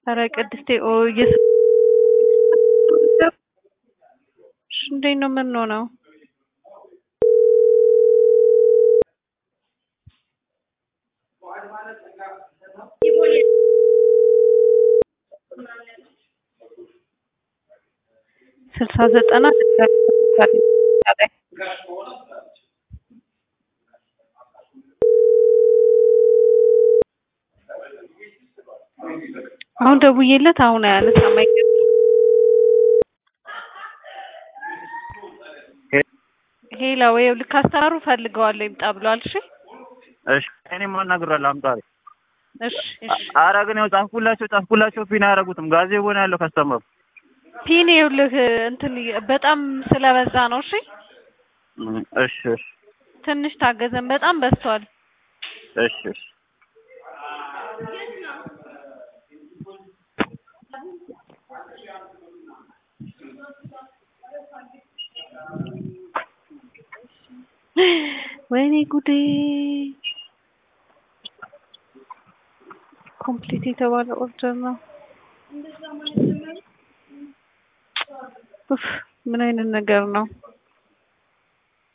ኧረ ቅድስቴ እንዴት ነው የምንሆነው? ስልሳ ዘጠና አሁን ደውዬለት አሁን አያነሳም። ሄላ ወይ ልክ አስተራሩ ፈልገዋለሁ ይምጣ ብሏል። እሺ እኔም አናግሬዋለሁ አምጣሪ። እሺ እሺ ኧረ ግን ያው ጻፍኩላቸው ፒን አያደርጉትም። ጋዜቦ ነው ያለው ከስተመሩ ፒን ይኸውልህ እንትን በጣም ስለበዛ ነው። እሺ እሺ እሺ ትንሽ ታገዘን፣ በጣም በዝቷል። እሺ እሺ ወይኔ ጉዴ! ኮምፕሊት የተባለ ኦርደር ነው። ምን አይነት ነገር ነው?